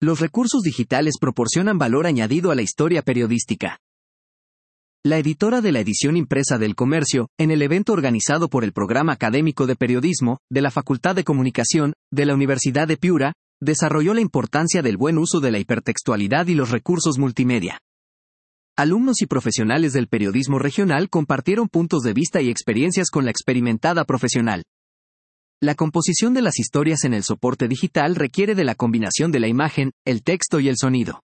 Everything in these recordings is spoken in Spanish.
Los recursos digitales proporcionan valor añadido a la historia periodística. La editora de la edición impresa del Comercio, en el evento organizado por el Programa Académico de Periodismo, de la Facultad de Comunicación, de la Universidad de Piura, desarrolló la importancia del buen uso de la hipertextualidad y los recursos multimedia. Alumnos y profesionales del periodismo regional compartieron puntos de vista y experiencias con la experimentada profesional. La composición de las historias en el soporte digital requiere de la combinación de la imagen, el texto y el sonido.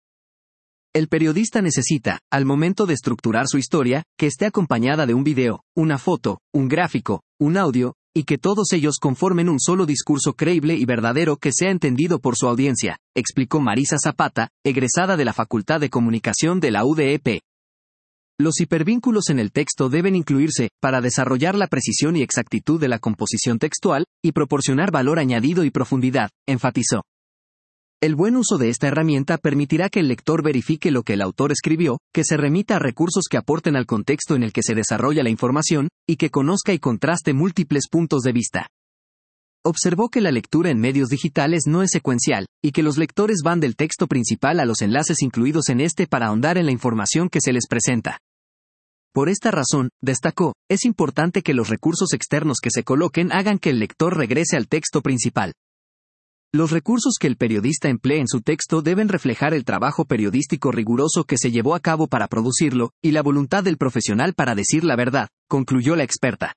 El periodista necesita, al momento de estructurar su historia, que esté acompañada de un video, una foto, un gráfico, un audio, y que todos ellos conformen un solo discurso creíble y verdadero que sea entendido por su audiencia, explicó Marisa Zapata, egresada de la Facultad de Comunicación de la UDEP. Los hipervínculos en el texto deben incluirse, para desarrollar la precisión y exactitud de la composición textual, y proporcionar valor añadido y profundidad, enfatizó. El buen uso de esta herramienta permitirá que el lector verifique lo que el autor escribió, que se remita a recursos que aporten al contexto en el que se desarrolla la información, y que conozca y contraste múltiples puntos de vista. Observó que la lectura en medios digitales no es secuencial, y que los lectores van del texto principal a los enlaces incluidos en este para ahondar en la información que se les presenta. Por esta razón, destacó, es importante que los recursos externos que se coloquen hagan que el lector regrese al texto principal. Los recursos que el periodista emplee en su texto deben reflejar el trabajo periodístico riguroso que se llevó a cabo para producirlo, y la voluntad del profesional para decir la verdad, concluyó la experta.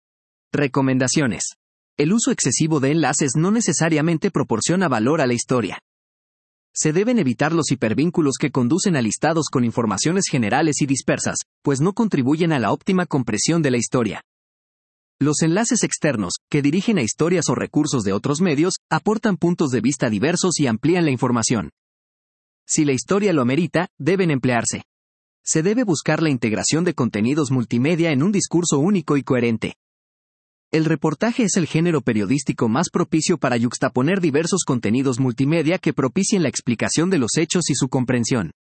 Recomendaciones. El uso excesivo de enlaces no necesariamente proporciona valor a la historia. Se deben evitar los hipervínculos que conducen a listados con informaciones generales y dispersas, pues no contribuyen a la óptima compresión de la historia. Los enlaces externos, que dirigen a historias o recursos de otros medios, aportan puntos de vista diversos y amplían la información. Si la historia lo amerita, deben emplearse. Se debe buscar la integración de contenidos multimedia en un discurso único y coherente. El reportaje es el género periodístico más propicio para yuxtaponer diversos contenidos multimedia que propicien la explicación de los hechos y su comprensión.